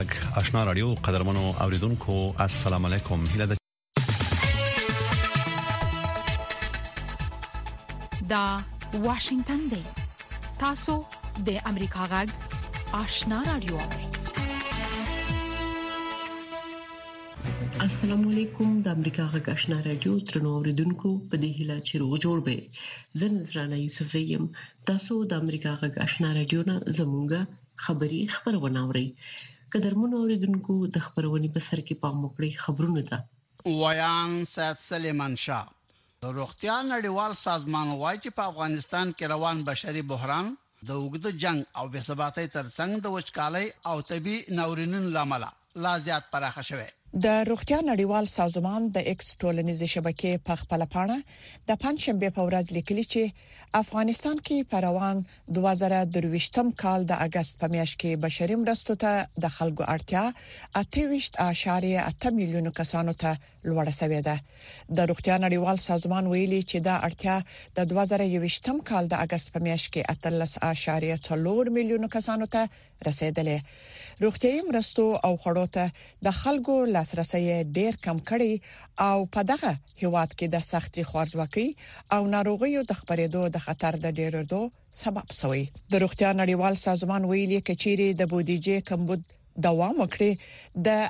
آشنا رادیو قدرمنو اوریدونکو السلام علیکم. دا واشنگتن دی. تاسو د امریکا غږ آشنا رادیو. السلام علیکم. د امریکا غږ آشنا رادیو ترنو اوریدونکو په دې هیله چې روغ جوړ به. زه نذرانه یوسف زیم. تاسو د امریکا غږ آشنا رادیو نه زموږه خبری خبرونه اورئ. قدرمنو اوریدونکو د خبرونې په سر کې پام وکړئ. خبرونه ده ویان سید سلیمان شاه. د روغتیا نړیوال سازمان وايي چې په افغانستان کې روان بشري بحران د اوږد جنگ او بې ثباتۍ ترڅنګ د وچکالۍ او طبي ناورینونو لامل لا زیات پراخه شوه. د روغتیا نړیوال سازمان د ایکس ټولنیزې شبکې په خپل پاڼه د پنځشنبه په ورځ لیکلي چې افغانستان کې په روان 2023م کال د اگست په میاشت کې بشري مرستو ته د خلکو اړتیا 28.8 میلیون کسانو ته لوړه شوې ده. د روغتیا نړیوال سازمان ویلي چې دا اړتیا د 2023م کال د اگست په میاشت کې 13.4 میلیون کسانو ته رسیدلې. روغتیايي مرستو او خړو ته د خلکو لاسرسي ډېر کم کړي او په دغه هیواد کې د سختي خوارځواکۍ او ناروغیو د خپرېدو د خطر د ډېرېدو سبب شوی. د روغتیا نړیوال سازمان ویلي کچيري د بودیجې کمبود دوام وکړي د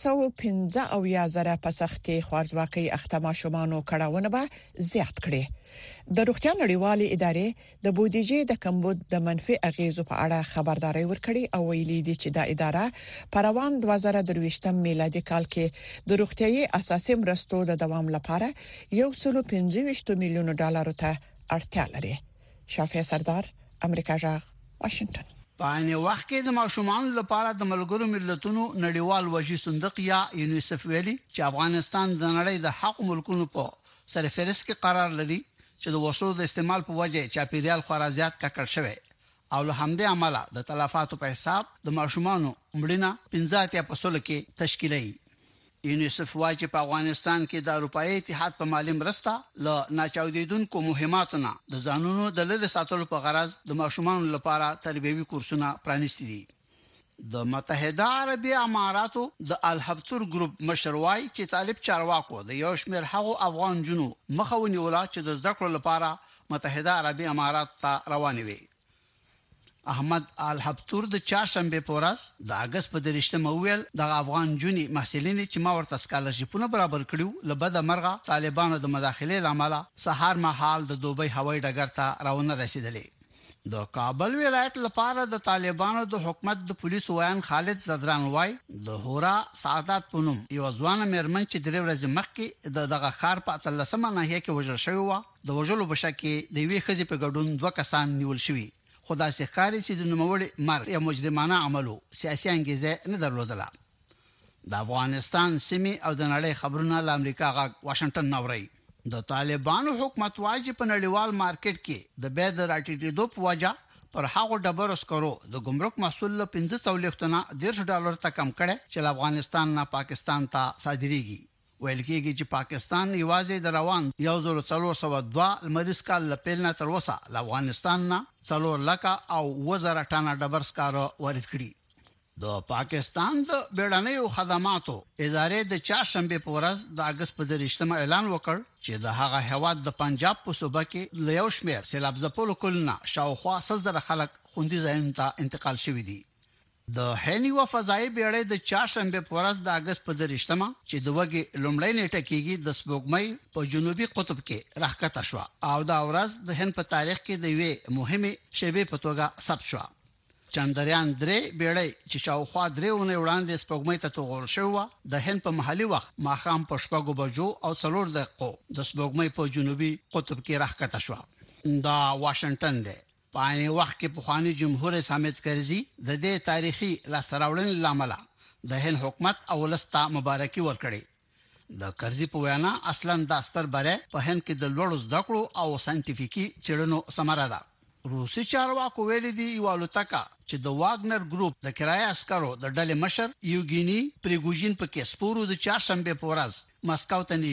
815,000 په سختي خوارځواکۍ اختما شومانو کړهونه به زیات کړي. د روغتیا نړیوالې ادارې د بودیجې د کمبود د منفي اغیزو په اړه خبرداري ورکړي او ویلي دي چې د اداره په روان 2023 میلادي کال کې د روغتیايي اساسي مرستو د دوام لپاره 125 میلیون ډالر ته اړتیا لري. شافعي سردار، امریکا جغ، واشنگټن. په عین وخت کې د ماشومان لپاره د ملګرو ملتونو نړیوال وحشي صندوق یا یونیسف ویلي چې افغانستان د نړۍ د حق ملکونو په سرفهرست کې قرار لري چې د وسلو د استعمال په وجه چاپیریال خورا زیات ککړ شوی او له همدې عمله د تلفاتو په حساب د ماشومان مړینه 15% کې تشکیلي. یونیسف وايي چې په افغانستان کې د اروپאי اتحاد په مالی مرسته له ناچاودیدونکو مهماتونه د ځانونو د لری ساتلو په غرض د ماشومان لپاره تربیوي کورسونه پرانیستي دي. د متحده عربی اماراتو د الحبتور ګروپ مشر وايي چې طالب چارواکو د یو شمېر هغو افغان جنو مخاوني ولا چې د زده کړو لپاره متحده عربی امارات ته روان وي. احمد الحبتور د چهارشنبه په ورځ د اگست په 23 ویل د افغان جونی محصلین چې ما ورته سکالرشپونه برابر کړیو لبد مرغه طالبانو د مداخله لامل سهار مهال د دوبۍ هوایي ډګر ته راونه رسیدلې. د کابل ولایت لپاره د طالبانو د حکومت د پولیسو ویان خالد زدران وای د هورا سعادت پونم یو ځوان مېرمن چې درې ورځې مخکې دغه ښار په 13مه ناحیه کې وژل شوی و د وژلو بشکه د وی خزي په ګډون 2 کسان نیول شوی. خدا سي خاري چې د نوموړي مرګ یا مجرمانه عملو سیاسي انګیزه نه درلودله. د افغانستان سیمه او د نړۍ خبرونه له امریکا غا واشنگټن نوري. د طالبانو حکومت وايي په نړیوال مارکیټ کې د بيد راټیټېدو په وجه پر هغه ډبرو سکرو د ګمرک محصول له 1500 $100 ته کم کړي چې افغانستان نه پاکستان ته صادريږي. ویل کېږي چې پاکستان یوازې د روان 1402 لمریز کال لپاره نه تر اوسه له افغانستان نه 4 لک او 1000 ټنه ډبر سکاره وارد کړي. د پاکستان د بیړنیو خدماتو ادارې د چهارشنبه په ورځ د اگست په 23 اعلان وکړ چې د هغه هواد د پنجاب په صوبه کې له یو شمېر سیلاب ځپلو کولونه شاوخوا 100,000 خلک خوندي ځایونو ته انتقال شوي دي. د هنی و فضائي بیړۍ د چهارشنبه په ورځ د اگست په 23 چې د وګي لومړی نیټه کېږي د سپوږمۍ په جنوبي قطب کې راښکته شو او دا ورځ د هند په تاریخ کې د یوې مهمه شیبې په توګه ثبت شو. چندریان 3 بیړۍ چې شاوخوا 3 ونې وړاندې سپوږمۍ ته توغول شو د هند په محلي وخت ماښام په 4 بجو او 4 دقیقو د سپوږمۍ په جنوبي قطب کې راښکته شو. دا واشنگټن دی. په عین وخت کې پخوانی جمهور حامد کرزي د دې تاریخي لاسراوړنې لامل د هند حکومت اولستا مبارکي ورکړي. د کرزي په وینا اصلا د استر بره په هند کې د لوړو زده کړو او ساينټیفیکي چړنو ثمره ده. روسي چارواکو ویلي دي یو الوتکه چې د واګنر ګروپ د کرایه عسکرو د ډلې مشر یوګینی پریګوژین په کې سپورو د چهارشنبه په ورځ مسکو ته نږدې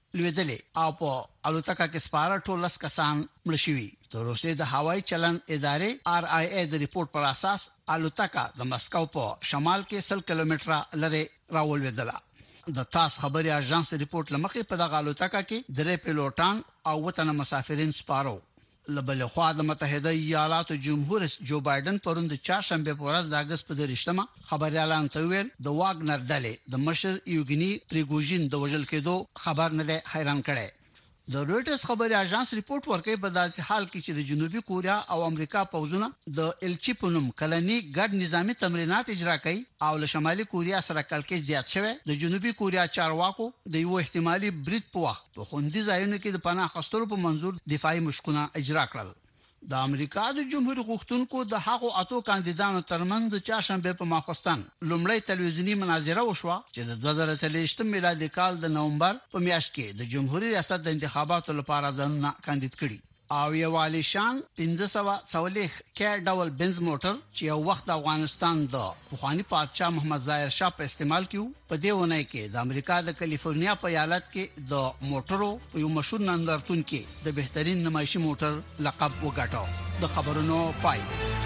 لویدلې او په الوتکه کې سپاره ټول 10 کسان مړ شوي. د روسیې د هوایي چلن ادارې RIA د ریپورت پر اساس الوتکه د مسکو په شمال کې 100 کیلومتره لري راولویدله. د تاس خبري اژانس ریپورت لمخې په دغه الوتکه کې 3 پیلوټان او وطن مسافرین سپارو. لبل خو د متحده ایالاتو جمهور رئیس جو بایدن پروند چهارشنبه په ورځ د اگست په 13مه خبريالان ته ویل د واګنر ډلې د مشر یوګنی پریګوژین د وژل کېدو خبر نه حیران کړي. د رويټرز خبري اژانس ریپورت ورکوي په داسې حال کې چې د جنوبي کوریا او امریکا پوځونه د الچی پونم کلنی ګډ نظامی تمرینات اجرا کوي او له شمالي کوریا سره کلکې زیات شوه. د جنوبي کوریا چارواکو د یو احتمالي برید په وخت په خوندي ځایونو کې د پناه اخیستلو په منظور دفاعي مشکونه اجرا کړل. د امریکا د جمهوریت غوښتونکو د هغو اتو کاندیدانو ترمنځ چهارشنبه په ماخوستان لومړی تلویزیونی مناظره وشوه چې د 2023 میلادي کال د نومبر په میاشت کې د جمهوریت ریاست د انتخاباتو لپاره ځانونه کاندید کړي. او یو والیشان 1540 کې ډول بنز موټر چې یو وخت د افغانستان د پخوانی پادشاه محمد ظاهر شاه په استعمال کیو په دې ونه کې د امریکا د کالیفورنیا په ایالت کې د موټرو په یو مشهور نندارتون کې د بهترین نمایشي موټر لقب وګاټو. د خبرونو پای.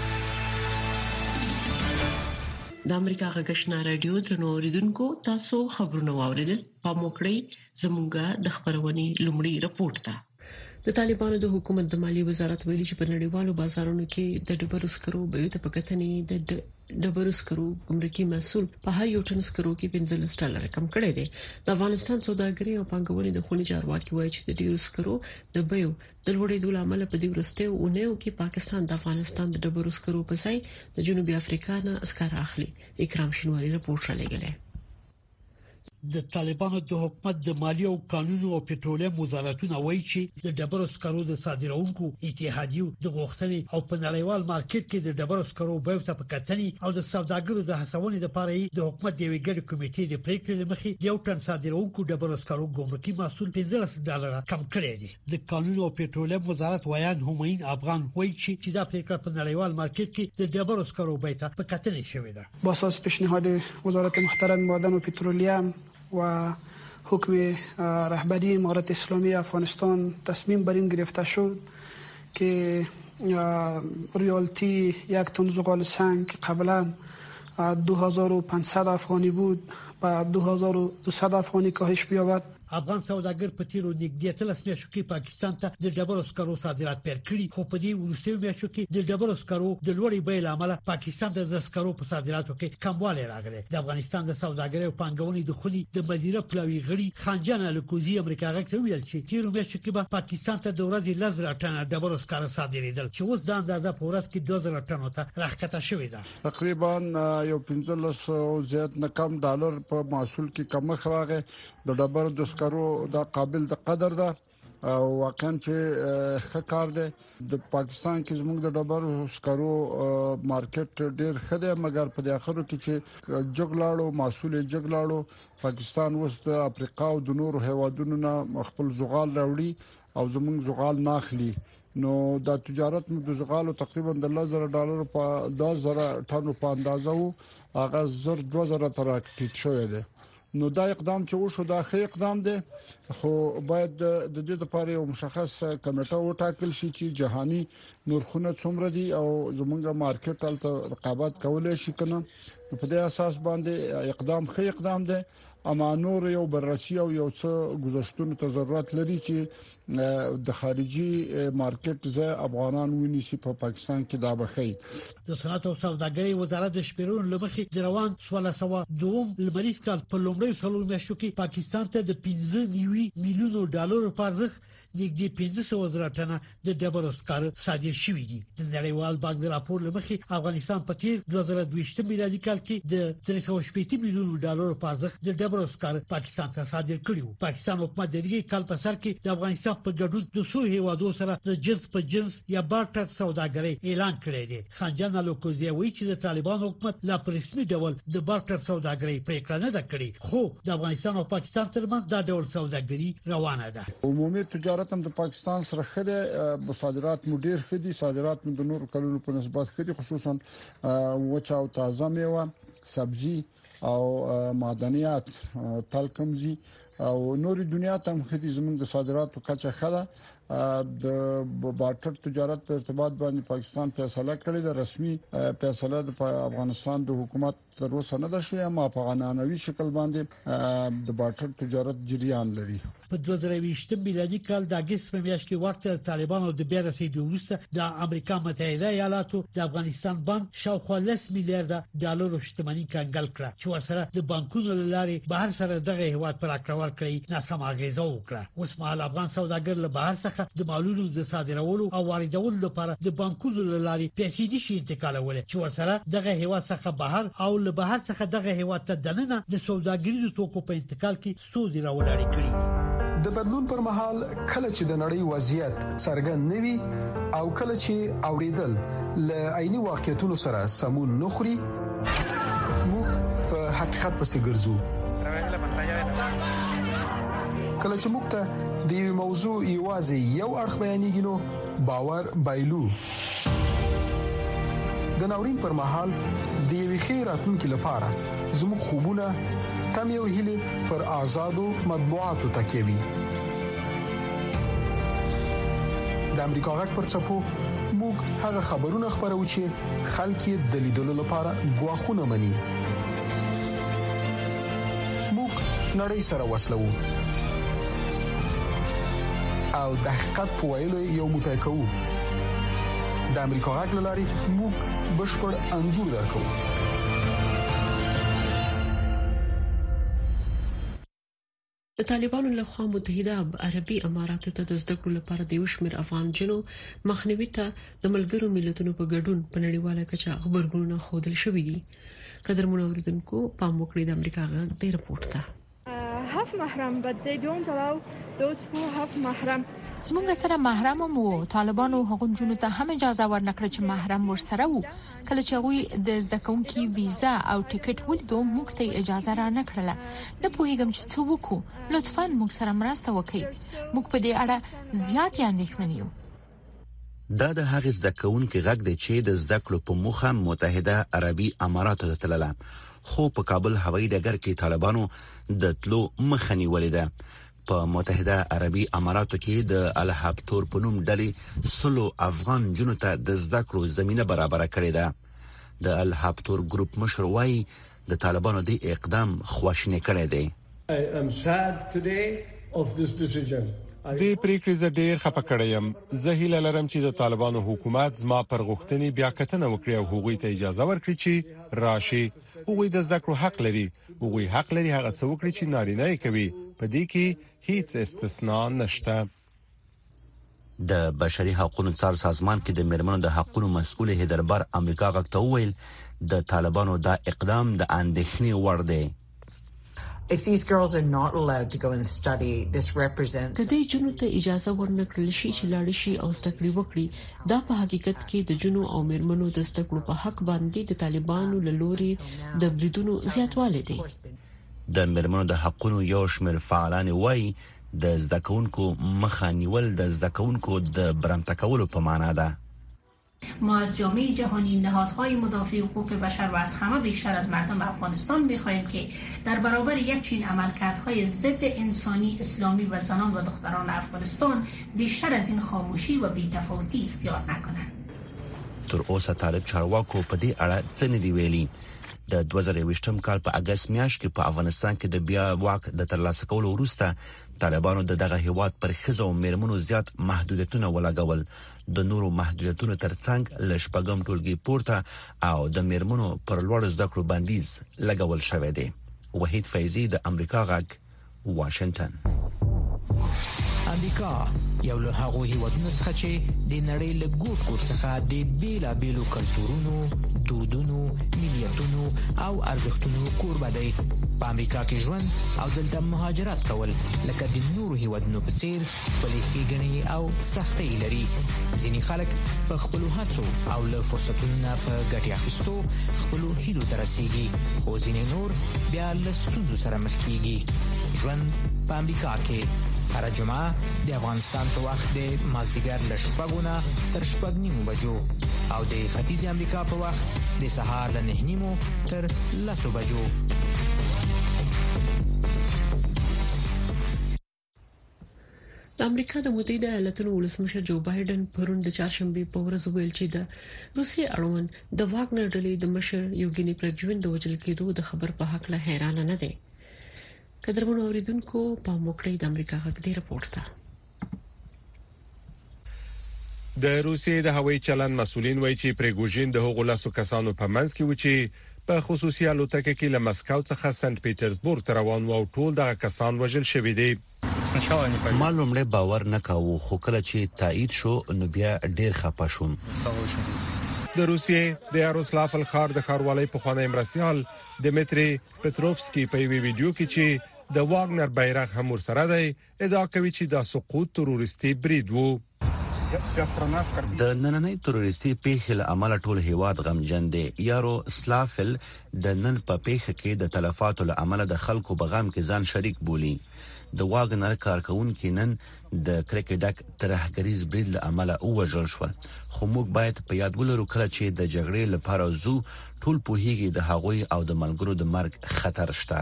د امریکا غږشنا رادیو ترنو اوریدونکو تاسو خبرونه واوریدل. په موکړی زموږه د خبرونې لومړی رپورت ده. د طالبانو د حکومت د مالی وزارت ویلي چې په نړیوالو بازارونو کې د ډبرو سکرو بیو ته پکتنې د ډبرو سکرو ګمرکي محصول په هر یو ټن سکرو کې $15 کم کړی دی. د افغانستان سوداګري او پانګونې د خوني چارواکي وایي چې د ډیرو سکرو د بیو د لوړېدو لامل په دې ورسته اونیو کې پاکستان د افغانستان د ډبرو سکرو په ځای د جنوبي افریقا نه اسکار اخلي. اکرام شینواری رپورټ را لګلې. د طالبانو د حکومت د مالی او قانونو او پټرولیم وزارتونه وایي چې د ډبرو سکرو د صادرونکو اتحادیو د غوښتنې او په نړیوال مارکیټ کې د ډبرو سکرو بیو ته پکتنې او د سوداګرو د هڅونې لپاره د حکومت د ویګر کمیټې د پریکړې لمخې یو ټن صادرونکو ډبرو سکرو ګمرکي محصول $15 کم کړی دی. د قانونو او پټرولیم وزارت ویان همین افغان وایي چې دا پریکړه په نړیوال مارکیټ کې د ډبرو سکرو بیو ته پکتنې شوې ده. با اساس پیشنهاد وزارت محترم معدن و پترولیم و حکم رهبری امارت اسلامی افغانستان تصمیم بر این گرفته شد که رویالتی یک تن زغال سنگ قبلا 2500 افغانی بود و 2200 افغانی کاهش بیاورد. افغان سوداګر په تیرو نږدې 13 میاشتو کې پاکستان ته د ډبرو سکرو صادرات پیل کړي، خو په دې وروستیو میاشتو کې د ډبرو سکرو د لوړې بیې لامل پاکستان د سکرو په صادراتو کې کموالی راغلی. د افغانستان د سوداګرۍ او پانګونې د خوني د مدیره پلاوی غړي خانجان الکوزی امریکا غږ ته ویل چې تیرو میاشتو کې به پاکستان ته د ورځې 1000 ټن ډبرو سکرو صادرېدل چې اوس د اندازه په ورځ کې 2000 ټن ته راکته شوې ده. تقریبا یو 1500 زیات نه کم ډالر په محصول کې کمښت راغی. د ډبرو د سکرو دا قابل د قدر ده او واقعا چې ښه کار دی. د پاکستان کې زموږ د ډبرو سکرو مارکیټ ډیر ښه دی، مګر په اخرو کې چې جګلاړو محصول جګلاړو پاکستان اوس د افریقا او د نورو هیوادونو نه خپل زغال راوړي او زموږ زغال ناخلي. نو دا تجارت مو د زغالو تقریبا د $1000 په 10000 ټن په اندازه وو، هغه 2000 تر راکټ شوی دی. نو دا اقدام چې وشو دا ښه اقدام دی، خو باید د دې لپاره یو مشخص کمیټه وټاکل شي چې جهاني نرخونه څومره دي او زمونږه مارکیټ تل رقابت کولای شي کنه. په دې اساس باندې اقدام ښه اقدام دی، اما نور یو بررسي او یو څه گذشتونو ته ضرورت لري چې د خارجي مارکیټ ز افغانان ونیسي په پاکستان کې دا بخي. د صنعت او سوداګرۍ وزارت د شپږ لمخې د روان 1602 لمریز کال په لومړي څلور میاشتو کې پاکستان ته د $15 میلیون په ارزښت نږدې 1500 ټن د ډبرو سکرو صادر شوې دي. د نړیوال بانک د راپور لمخې افغانستان په تیر 2022 میلادي کال کې د $380 میلیون په ارزښت د ډبرو سکرو پاکستان ته صادر کړي. پاکستان حکومت د دې کال په سر کې د افغانستان په ګډون د څو هیوادو سره د جنس په جنس یا بارټر سوداګرۍ اعلان کړی دی. خانجان الکوزی وایي چې د طالبان حکومت لا په رسمي ډول د بارټر سوداګرۍ پریکړه نه ده کړې، خو د افغانستان او پاکستان ترمنځ دا ډول سوداګري روانه ده. عمومي تجارت هم د پاکستان سره خده صادرات مو ډیر خدي، صادرات مو د نورو کلونو په نسبت خدي، خصوصا وچه او تازه میوه، سبزي او معدنیات تلکمزي او نوري دنیا ته مخدي زموږ د صادراتو کچه خله د بارتر تجارت په ارتباط باندې پاکستان فیصله کړې ده. رسمي فیصله د افغانستان د حکومت تر اوسه نه ده شوې، اما په قانوني شکل باندې د بارتر تجارت جریان لري. په 2020 میلادي کال د اگست په میاشت کې وخت طالبانو د بیا رسیدو وروسته د امریکا متحده ایالاتو د افغانستان بانک شاوخوا 10 میلیارډ ډالر شتمنۍ کنګل کړه چې ورسره د بانکونو لاري بهر سره دغه هیواد پر اکرار کړی ناسم اغیزه وکړه. اوس مهال افغان سوداګر له بهر څخه د مالونو د صادرولو او واردولو لپاره د بانکونو لاري پیسې نشي انتقالول چې ورسره دغه هیواد څخه بهر او له بهر څخه دغه هیواد ته دننه د سوداګریزو توکو په انتقال کې ستونزې راولاړې کړې دي. د بدلون پر مهال کله چې د نړۍ وضعیت څرګند نوي او کله چې اوریدل ل عیني واقعیتونو سره سمون نخري موږ په حقیقت پسې ګرځو. کله چې موږ ته د یو موضوع یوازې یو اړخ بیانېږي نو باور بایلو. د ناورین پر مهال د یوې خیراتونکو لپاره زموږ خوبونه تم یو هیله پر آزادو مطبوعاتو تکیوي. د امریکا غږ پر څپو موږ هغه خبرونه خبرو چې خلک د لیدلو لپاره غواخونه مني. موږ نړۍ سره وسلو او د حقیقت په ویلو یو متای کوو. د امریکا غږ لاري موږ بشپړ انځور درکو. د طالبانو لخوا متحده عربي اماراتو ته د زده کړو لپاره د یو شمېر افغان جنو مخنیوي ته د ملګرو ملتونو په ګډون په نړیواله کچه خبرګونونه خوندل شوې دي. قدرمن اوریدونکو پام وکړئ د امریکا غږ د رپورت ته. have mahram but they don't allow those who have mahram. زموږ سره محرم مو طالبانو هغو جنو ته هم اجازه ورنکړه چې محرم ورسره وو. کله چې غوي د زده کوونکي ویزا او ټیکټ ولیدو موږ ته اجازه را نکړه. نه پوهیږم چې څه وکړو. لطفاً موږ سره مرسته وکړئ. موږ په دې اړه زیات اندېښمن یو. دا د هغې زده کوونکي غږ دی چې د زده کړو په موخه متحده عربي اماراتو ته تلله، خو په کابل هوایي ډګر کې طالبانو د تلو مخه نیولې ده. په متحده عربي اماراتو کې د الهابتور په نوم ډلې 100 افغان جنو ته د زده کړو زمينه برابر کړې ده. د الهابتور ګروپ مشر وايي د طالبانو د اقدام خواشینی کړی دی. I am sad today of this decision. د پریکړې ز ډیر خپه کړم. زه هیله لرم چې د طالبانو حکومت زما پر غوښتنې بیا کتنه وکړي او هغوی ته اجازه ورکړي چې راشي. هغوی د زده کړو حق لري. هغوی حق لري هغه څه وکړي چې نارینه یې کوي. په دې کې هیڅ استثناء نشته. د بشري حقوقو څار سازمان کې د میرمنو د حقوقو مسؤل هیدربر امریکا غوښته ویل د طالبانو دا اقدام د اندېښنې وړ دی. If these girls are not allowed to go and study, this represents د دې جنو ته اجازه ورنکړل شي چې لاړ شي او زده کړې وکړي. دا په حقیقت کې د جنو او میرمنو د زده کړو په حق باندې د طالبانو له لوري د بریدونو زیاتوالی دی. د میرمنو د حقوقو یو شمېر فعالان وایي د زده کوونکو مخه نیول د زده کوونکو د برمته کولو په معنا ده. ما از جامعه جهانی، نهادهای مدافع حقوق بشر و از همه بیشتر از مردم افغانستان می‌خواهیم که در برابر یک چنین عملکردهای ضد انسانی، اسلامی و زنان و دختران افغانستان بیشتر از این خاموشی و بی‌تفاوتی اختیار نکنند. تر اوسه طالب چارواکو په دې اړه څه نه دی ویلي. د 2020م کال په اگست میاشت کې په افغانستان کې د بیا واک د ترلاسه کولو وروسته طالبانو دغه هیواد پر ښځو او میرمنو زیات محدودیتونه ولګول. د نورو محدودیتونو ترڅنګ لشپږم ټولګي پورته او د میرمنو پر لوړ زده کړو بندیز لګول شوی دی. وحید فیضی د امریکا غږ، واشنگټن. امریکا یو له هغو هیوادونو څخه چې د نړۍ له ګوټ ګوټ څخه د بیلابیلو کلتورونو، دودونو، ملیتونو او ارزښتونو کوربه دی. په امریکا کې ژوند او دلته مهاجرت کول لکه د نورو هیوادونو په څیر خپلې ښېګڼې او سختۍ لري. ځینې خلک په خپلو هڅو او له فرصتونو نه په ګټې اخیستو خپلو هیلو ته رسیږي، خو ځینې نور بیا له ستونزو سره مخ کیږي. ژوند په امریکا کې هر جمعه د افغانستان په وخت د مازدیګر له 6 تر 6:30 بجو او د ختیځ امریکا په وخت د سهار له 9:30 تر 10 بجو. د امریکا د متحده ایالاتونو ولسمشر جو بایدن پرون د چهارشنبه په ورځ ویل چې د روسي اړوند د واګنر ډلې د مشر یوګیني پریګوژن د وژل کېدو د خبر په حق له حیران نه دي. قدرمن اوریدونکو په موکړې د امریکا غږ دی رپورټ ده. د روسیې د هوایي چلند مسولین وایي چې پریګوژن د هغو لاسو کسانو په منځ کې و چې په خصوصي الوتکه کې له مسکو څخه سنت پیټرزبورګ ته روان و او ټول دغه کسان وژل شوي دي. ما لومړی باور نه کاوه خو کله چې تایید شو نو بیا ډیر خپه شوم. د روسیې د یاروسلاف الخار د ښاروالۍ په خوانی مرسیال دمیتری پتروفسکی په ویډیو کې چې د واګنر بیرغ هم ورسره دی ادعا کوي چې دا سقوط تروریستي برید وو. د نننۍ تروریستي پیښې له امله ټول هیواد غمجن دی. یارو سلافل د نن په پیښه کې د تلفاتو له امله د خلکو په غم کې ځان شریک بولی. د واګنر کارکونکو نن د کرکډک ترهګریز برید له امله وژل شو. خو موږ باید په یاد ولرو کله چې د جګړې لپاره زو ټول په هیګي د هغوی او د ملګرو د مرګ خطر شته.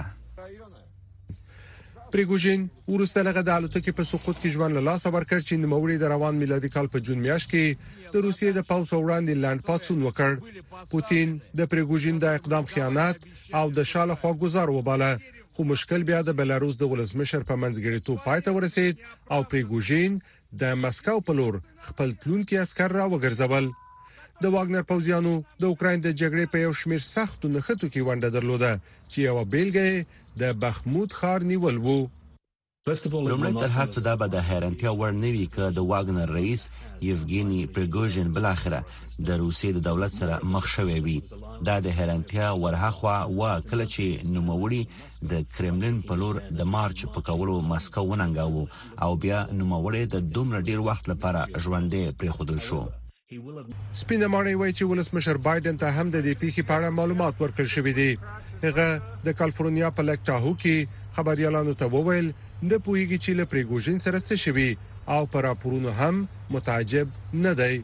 پریګوژن ورسته لغه د الوتکې په سقوط کې ژوند له لاسه ورکړ چې نوموړي د روان میلادي کال په جون میاشت کې د روسیې د پاوڅ وړاندې لاند پاتسون وکړ. پوتین د پریګوژن د اقدام خیانت او د شاله خواګزار وباله. خو مشکل بیا د بلاروس د ولسمشر په منځګړیتوب پای ته ورسید او پریګوژن د مسکو په لور خپل پلونکي عسكر را وګرځول. د واګنر پوځیانو د اوکراین د جګړې په یو شمېر سختو نښتو کې ونډه درلوده چې یو بیلګه د بخمود ښار نیول وو. لومړی تر هر څه دا به د حیرانتیا وړ نه وي چې د واګنر رئیس یوګیني پریګوژن بل اخره د روسیې د دولت سره مخ شوی وي. دا د حیرانتیا ورهخوا وا کله چې نوموړي د کرملین په لور د مارچ په کولو مسکو وننګاوه او بیا نوموړي د دومره ډیر وخت لپاره ژوندې پریښودل شو. سپینه ماڼۍ وایي چې ولسمشر بایدن ته هم د دې پیښې په اړه معلومات ورکړل شوي دي. هغه د کالیفورنیا په لیک تاهو کې خبريالانو ته وویل د پوهیږي چې له پریګوژن سره څه شوي او پر راپورونو هم متعجب نه دی.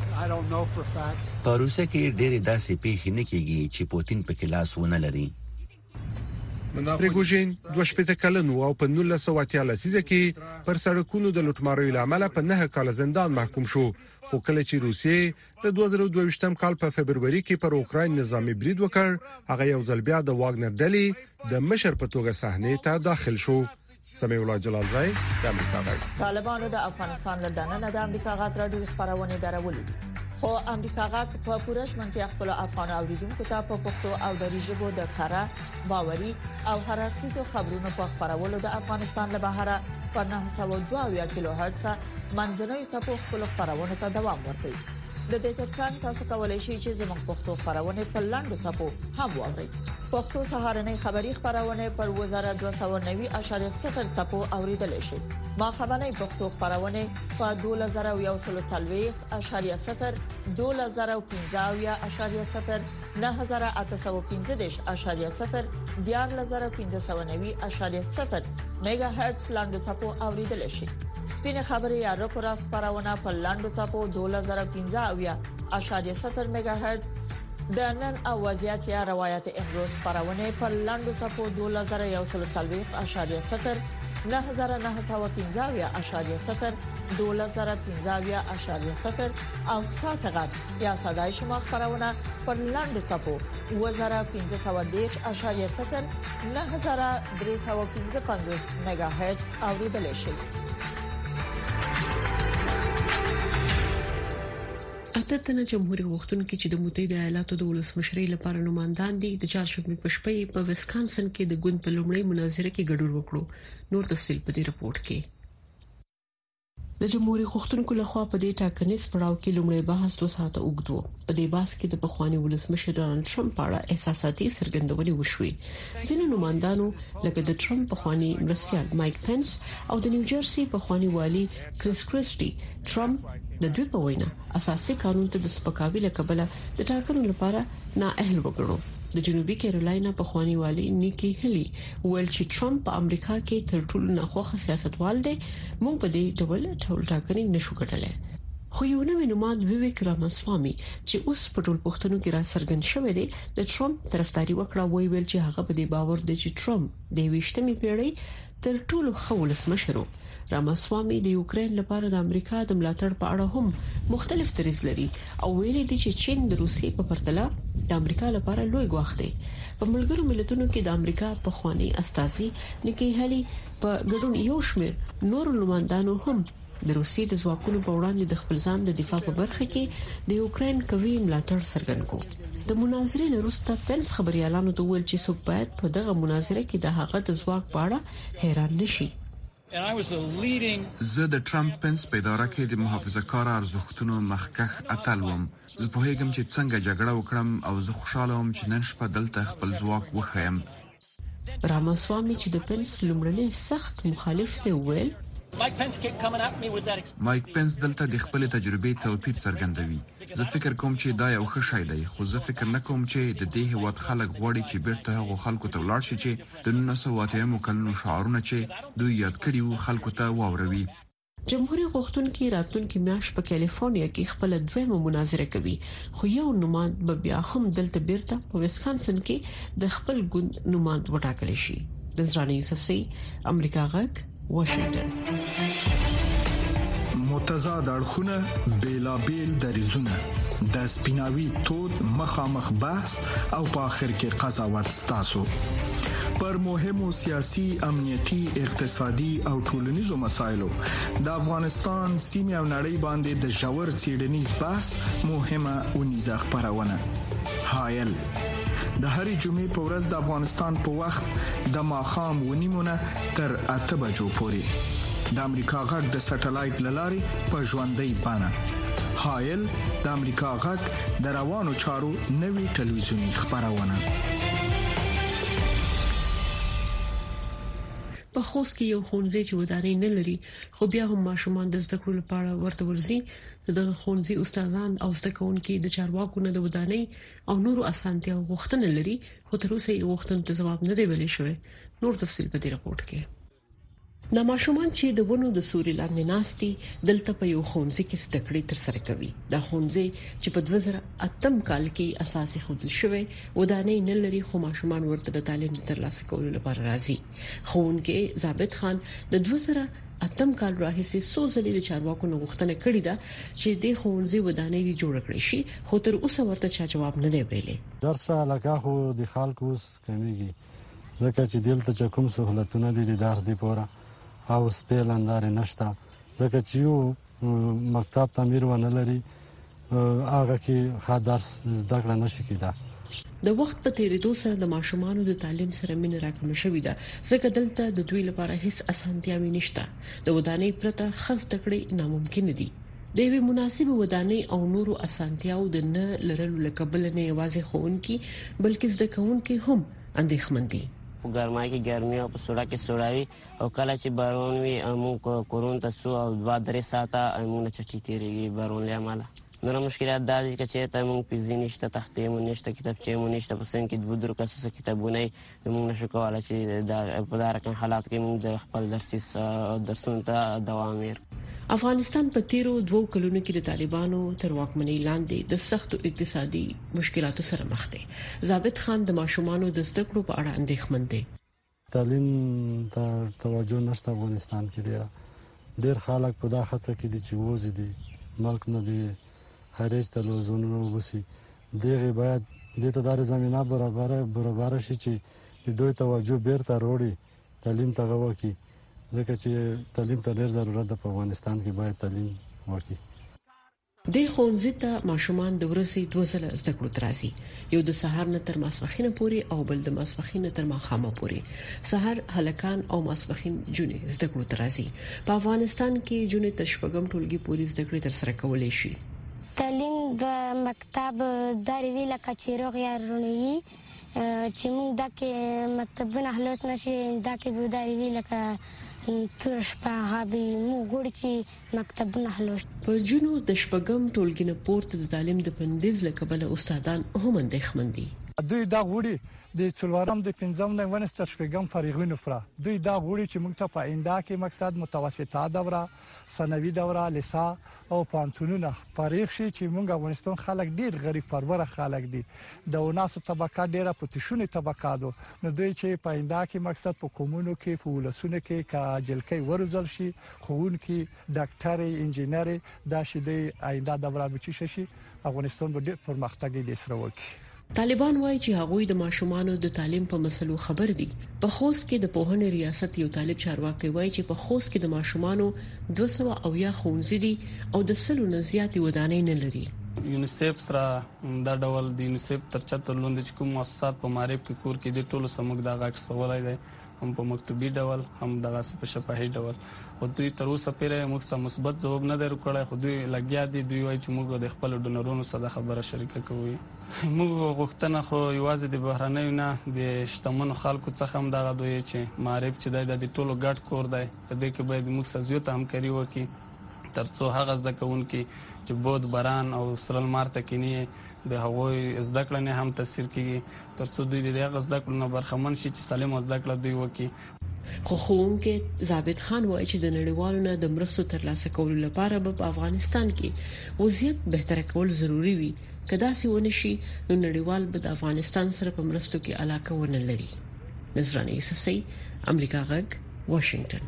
په روسیه کې ډېری داسې پیښې نه کیږي چې پوتین په کلاس ونه لري. پریګوژن 28 کلن او په 1983 کې پر سړکونو د لوټمارۍ لامل په 9 کال زندان محکوم شو. خو کله چې روسیې د 2022 کال په فبرवरी کې پر اوکراین نظامی برید وکړ هغه یو ځل بیا د واګنر ډلې د مشر په توګه صحنه ته داخل شو. سمیع الله جلال زای د امریکا غږ. طالبانو د افغانستان له دننه د امریکا غږ راډیو خبرونه درولې دي. خو امریکا غږ په پوره شمنتیا خپل افغان اوریدونکو ته په پښتو او دری ژبه د کارا باوري او هررخیزو خبرونو په خبرولو د افغانستان له بهره په 902 کیلو هرتز منځنوي صفو خپل خبرونه ته دوام ورکوي. د دې ترڅنګ تاسو کولای شئ چې زموږ پښتو خبرونه په لاندو صفو هم واورئ. پښتو سهارنۍ خبری خبرونه پر 1290.0 صفو اوریدل شي. ما خبرنۍ پښتو خبرونه په 2040.0 2015.0 9815.0 14590.0 میگا هرتز لاندو صفو اوریدل شي. سپینه خبري یا رکورا خبرونه په لاندو صفو 2015.0 میگا هرتز د نن اوازيات یا روایت امروز خبرونه په لاندو صفو 2140.0 9915.0 2015.0 او ساسغت یا صداي شما خبرونه پر لاندو صفو 1510.0 9315 میگا هرتز اوریدل شي. اتتنه جمهوریت غوښتونکو چې د متحده ایالاتو د ولسمشرۍ لپاره نمائندان دي د چهارشنبه په شپه په ویسکانسن کې د ګوند په لومړۍ مناظره کې ګډون وکړو. نور تفصيل په دې رپورت کې. د جمهوریت غوښتونکو لخوا په دې ټاکنیز پړاو کې لومړی بحث 2 ساعته اوږدو. په دې بحث کې د پخوانی ولسمشر ډونالد ټرمپ په اړه احساساتي څرګندونې وشوې. ځینې نمائندانو لکه د ټرمپ پخوانی مرستیال مایک پنس او د نیوجرسي پخوانی والی کریس کریسټي ټرمپ د دوی په وینا اساسي قانون ته د سپکاوي لکبله د ټاکنو لپاره نااهل وګڼو. د جنوبي کیرولاینا پخوانی والی نیکی هلی ویل چې ټرمپ په امریکا کې تر ټولو ناخوښه سیاستوال دی. موږ په دې ډول ټاکنې نشو ګټلای. خو یو نوې نوماد ویویک راماسوامي چې اوس په ټول پښتنو کې را څرګند شوی دی د ټرمپ طرفداري وکړه ویل چې هغه په دې باور دی چې ټرمپ د 20مې پیړۍ تر ټولو ښه ولسمشر و. راماسوامي د یوکرين لپاره د امریکا د ملاتړ په اړه هم مختلف دریځ لري او ویلي دی چې چین د روسیې په پرتله د امریکا لپاره لوی ګواښ دی. په ملګرو ملتونو کې د امریکا په خواني استازي نکی هلي په ګډون یو شمېر نور نمائندانو هم د روسیې د ځواکونو په وړاندې د خپل ځان د دفاع په برخه کې د یوکرين قوي ملاتړ څرګند کړ. د مناظرې وروسته پنس خبريالانو ته ویل چې څوک باید په دغه مناظره کې د هغه د ځواک په اړه حیران نشي. زه د ټرمپ پنس په اداره کې د محافظه‌کار ارزښتونو مخکښ اتل وم. زه په هیګم چې څنګه جګړه وکړم او زه خوشاله وم چې نن شپه دلته خپل ځواک وخیم. راماسوامي چې د پنس لومړنی سخت مخالف دی ویل مایک پنس دلته د خپل تجربې توپیر څرګندوي. زه فکر کوم چې دا یو ښه شی دی خو زه فکر نه کوم چې د دې هیواد خلک غواړي چې بیرته هغه خلکو ته ولاړ شي چې د 1980 کلونو شعارونه چې دوی یاد کړي وو خلکو ته واوروي. جمهوریت غوښتونکي راتلونکي میاشت په کالیفورنیا کې خپل دویمه مناظره کوي خو یو نوماد به بیا هم دلته بیرته په ویسکانسن کې د خپل ګوند نوماد وټاکل شي. رضوان یوسفزئی امریکا غږ واشنگټن. متضاد اړخونه بیلابیل دریزونه د سپیناوي تود مخامخ بحث او په اخر کې قضاوت ستاسو پر مهمو سیاسي امنیتي اقتصادي او ټولنیزو مسایلو د افغانستان سیمه او نړۍ باندې د ژور څېړنیز بحث مهمه ونیزه خبرونه حایل د هرې جمعې په ورځ د افغانستان په وخت د ماښام ونیمونه تر 8 بجو پورې د امریکا غږ د سټلایټ لارې په ژوندۍ بانه حایل د امریکا غږ د روانو چارو نوي ټلویزیونی خبرونه. په خوست کې یو ښوونځی چې ودانۍ نه لري خو بیا هم ماشومان د زده کړو لپاره ورته ورځي. دغه ښوونځي استادان او زده کوونکي د چارواکو نه د ودانۍ او نورو اسانتیاو غوښتنه لري خو تر اوسه یې غوښتنو ته ځواب نه دی ویل شوی. نور تفصیل په دې راپورټ کې. د ماشومان چې د ونو د سوري لاندې ناستي دلته په یو ښوونځي کې زده کړې ترسره کوي. دا ښوونځي چې په 2008 کال کې اساسي خوندل شوی ودانۍ نه لري خو ماشومان ورته د تعلیم ترلاسه کولو لپاره راځي. ښوونکی ثابت خان د 2008 کال راهیسې سوزلې د چارواکو نه غوښتنه کړې ده چې د ښوونځي ودانۍ دی جوړ کړي شي خو تر اوسه ورته چا جواب نه دی ویلي. درس علاقه خو د خلکو اوس کمیږي ځکه چې دلته کوم سہولتونه دي د درس دی پوره او سپیلندار نشته ځکه چې یو مکتب تعمیر ونه لري هغه کې ښه درس زده کړه نشي کېده. د وخت په تیریدو سره د ماشومانو د تعلیم سره مینه راکمه شوې ده ځکه دلته د دوی لپاره هیڅ اسانتیاوي نشته. د ودانۍ پرته خاص تکړه ناممکن دي. د یوې مناسبه ودانۍ او نورو اسانتیاو د نه لرلو لکبل نه یوازې خوونکي بلکې زده کوونکي هم اندېښمن دي. په ګرمای کې ګرمي او په سوړا کې سوړاوي او کله چې بارون وي موږ کورون ته سو او 2-3 ساعته موږ چټي تیریږي بارون له امله. نور مشکلات دا دي چې ته موږ پیزي نشته تختې مو نشته کتابچې مو نشته په سن کې 2 کسه کتابونه موږ نشو کولای چې په دغه رقم حالات کې موږ د خپل درسونو ته دوام ورکړو. افغانستان په تیرو 2 کلونو کې د طالبانو تر واکمنۍ لاندې د سختو اقتصادي مشکلاتو سره مخ دی. ثابت خان د ماشومانو د زده کړو په اړه اندېښمن دی. تعلیم ته توجه نشته افغانستان کې ډېر خلک په دا خاصه کې دي چې وځي دي ملک نه دي خارج ته لوزونو وبسي دغه باید د تدارک زمينه برابر شي چې د دوی توجه بیرته وروړي تعلیم ته غوږی ځکه چې تعلیم ته ډېر ضرورت ده په افغانستان کې باید تعلیم وکړي. د ښوونځي ته ماشومان د ورځې 2 ځله زده کړو ترازي یو د سهار نه تر ماسپښین پورې او بل د ماسپښین تر ماښام پورې. سهار هلکان او ماسپښین جونې زده کړو ترازي. په افغانستان کې جونې تر شپږم ټولګي پورې زده کړې ترسره کولای شي. تعلیم د مکتب دروي لکه چیرغ یا رونی چې موږ دغه مکتبونه خلاص نشي دغه به دروي لکه ترش په غابي موږ ګوري چې مکتبونه خلاص. په جنو د شپږم ټولګي نه پورته د تعلیم د پندیز لکبل استادان هم اندېښمن دي. دوی دا غوړي د څلورم د پنځم نه ونس تر شپږم فارغینو فره دوی دا غوړي چې موږ ته په آینده کې مقصد متوسطه دوره ثانوي دوره لیسا او پانتونونه فارغ شي چې موږ افغانستان خلک ډیر غریب پروره خلک دي د وناسو طبقه ډیره پوتشونی طبقه دو نو دوی چې په آینده کې مقصد په کومونو کې په ولسونو کې کاجل کې ورزل شي خوون کې ډاکټر انجینر دا شي د آینده دوره بچی شي افغانستان به ډیر پرمختګ دي سره وکړي. طالبان وایي چې هغوی د ماشومانو د تعلیم په مسلو خبر دي. په خوست کې د پوهنې ریاست یو طالب چارواکي وایي چې په خوست کې د ماشومانو 200 او یا ښوونځي دي او د سلو نه زیاتې ودانۍ نه لري. یونیسف سره دا ډول د یونیسف تر چتر لاندې چې کوم مؤسسات په معرب کې کور کې د ټولو سمګ د غاښ سوالای دی هم په مکتوبي ډول هم دغه په شفاهي ډول خو دوی تر اوسه پرې موږ سم مثبت ځواب نه درو کړی خو دوی لګیا دي دوی وایي چې موږ د خپل ډونرونو سره خبره شریکه کوي. موږ غوښتنه خو یوازې د بهرنیو نه د شتمنو خلکو څخه هم دغه دوی چې معرب چې د ټولو ګډ کور دی په دې کې باید موږ سره زیاته همکاري وکړي ترڅو هغه زده کوونکي چې بود باران او سرل مارته کینی د هغوی زده کړه نه هم تاثیر کوي ترڅو دوی د هغه زده کړو نه برخمن شي چې سالم زده کړه دوی وکړي. خو ښوونکی ثابت خان وایي چې د نړیوالو نه د مرستو ترلاسه کولو لپاره په افغانستان کې وضعیت بهتر کول ضروری وي. کدا سي ونشي نو نړیوال به د افغانستان سره په مرستو کې علاقه ونه لري. نصرانه یوسفزۍ امریکا غږ واشنگټن.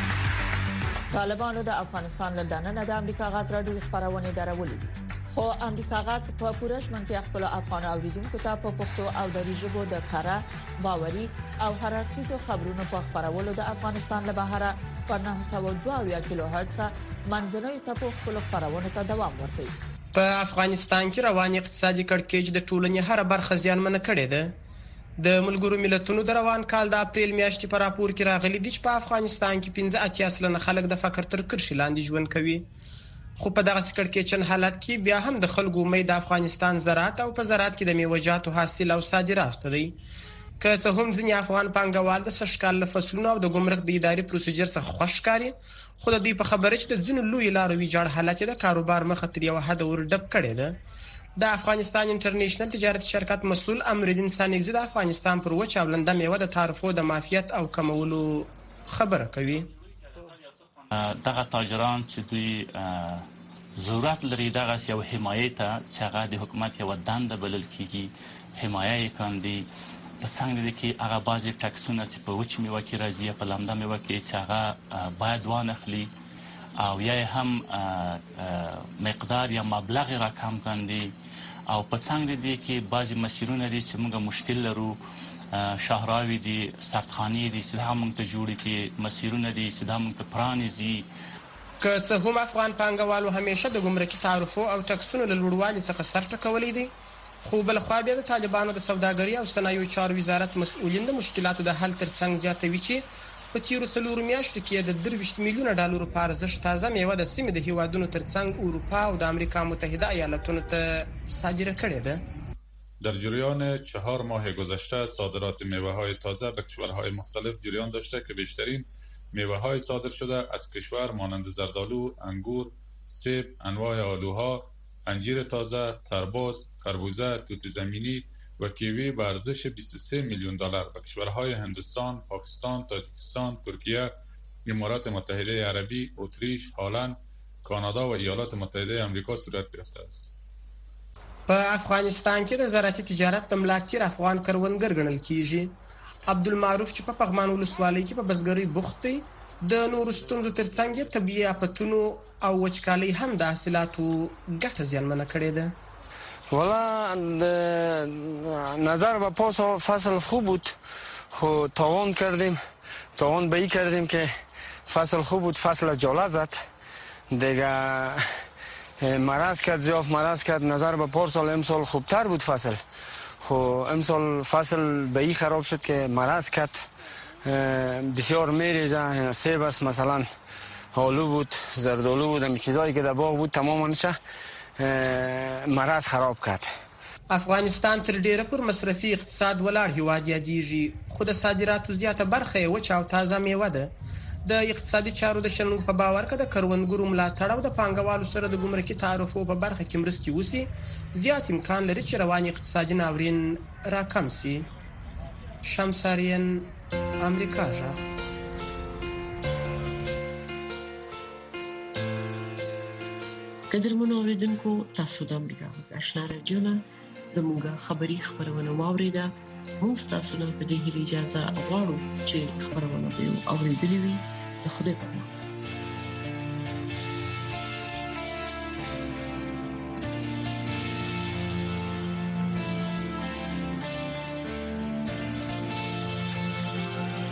طالبانو د افغانستان له دننه د امریکا غږ راډیو خبرونه درولې دي خو امریکا غږ په پوره شمنتیا خپل افغان اوریدونکو ته په پښتو او دری ژبه د کارا باوري او هررخیزو خبرونو په خبرولو د افغانستان له بهره په 902 کیلو هرتز منځنوي سپو خپل خبرونه ته دوام ورکوي. په افغانستان کې روان اقتصادي کړکېچ د ټولنې هر برخه زیانمنه کړې ده. د ملګرو ملتونو د روان کال د اپریل میاشتې په راپور کې راغلي دي چې په افغانستان کې 15% خلک د فقر تر کرښې لاندې ژوند کوي. خو په دغه کړکېچن حالت کې بیا هم د خلکو امید د افغانستان زراعت او په زراعت کې د میوه‌جاتو حاصل او صادرات ته دی. که څه هم ځینې افغان پانګوال د سشکال فصلونو او د ګمرک د اداري پروسیجر څخه خوښ ښکاري خو د دې په خبره چې د ځینو لوی لارو ویجاړ حالت د کاروبار مخ تر یو حد ورډب کړي ده. د افغانستان انټرنیشنل تجارت شرکت مسؤل امرالدین سانګزی د افغانستان پر وچ او لنده میوه د تعرفو د مافیات او کمولو خبره کوي. دغه تاجران چې دوی ضرورت لري دغه یو حمایت چې هغه د حکومت یو دنده بلل کیږي حمایت کاندي په څنګه کې هغه بعضی ټکسونه چې په وچ میوه کې راځي په لمده میوه کې چې هغه باید وانخلي او یا هم مقدار یا مبلغ رقم کاندي او په څنګه دي کې بعضی مسیرونه دي چې موږ مشکل لرو شهراوی دي سرطخانی دي چې هم موږ ته جوړ کې مسیرونه دي چې هم موږ ته پرانیزي. که څه هم افغان پانګوالو همیشه د ګمرکي تعرفو او ټکسونو له لوړوالي څخه سر ټکولې دي خو بل خو بیا د طالبانو د سوداګرۍ او صنایعو چارو وزارت مسؤلین د مشکلاتو د حل ترڅنګ زیاتوي چې په تیرو 4 میاشتو کې د 23 میلیونه ډالرو په ارزښت تازه میوه د سیمې د هیوادونو ترڅنګ اروپا او د امریکا متحده ایالاتونو ته صادره کړې ده. در جریان 4 ماه گذشته صادرات میوه‌های تازه به کشورهای مختلف جریان داشته که بیشترین میوه‌های صادر شده از کشور مانند زردآلو، انگور، سیب، انواع آلوها، انجیر تازه، تربوز، خربوزه، توت زمینی و کیوی به ارزش 23 میلیون دلار به کشورهای هندوستان، پاکستان، تاجیکستان، ترکیه، امارات متحده عربی، اتریش، هلند، کانادا و ایالات متحده آمریکا صورت گرفته است. په افغانستان کې د زراعتي تجارت د ملاتړ افغان کروندګر ګڼل کیږي. عبدالمعروف چې په پغمان ولسوالۍ کې په بزګرۍ بوخت دی د نورو ستونزو ترڅنګ طبيعي آفتونو او وچکالۍ هم د حاصلاتو ګټه زیانمنه کړې ده. والا نظر به پاس فصل خوب بود خو تاوان به ای کردیم که فصل خوب بود فصل جاله زد دیگه مرض کرد نظر به پارسال امسال خوبتر بود فصل خو امسال فصل به ای خراب شد که مرض کرد بسیار میریزه سیب است مثلا آلو بود زردآلو بود همین چیزایی که در باغ بود تمامش مرض خراب کرد. افغانستان تر ډیره پر مصرفي اقتصاد ولاړ هیواد یادېږي خو د صادراتو زیاته برخه وچ او تازه میوه ده. د اقتصادي چارو د شنونکو په باور کې د کروندګرو ملاتړ او د پانګوالو سره د ګمرکي تعرفو په برخه کې مرستې وسی زیات امکان لري چې رواني اقتصادي ناورین راکم شي. شمسارین امریکا ژغ. قدرمنو اوریدونکو تاسو د امریکا غږ آشنا رادیو نه زموږه خبری خبرونه واوریده. موږ تاسو نه په دې اجازه غواړو چې خبرونه به اوریدلې وي. د خدای په امان.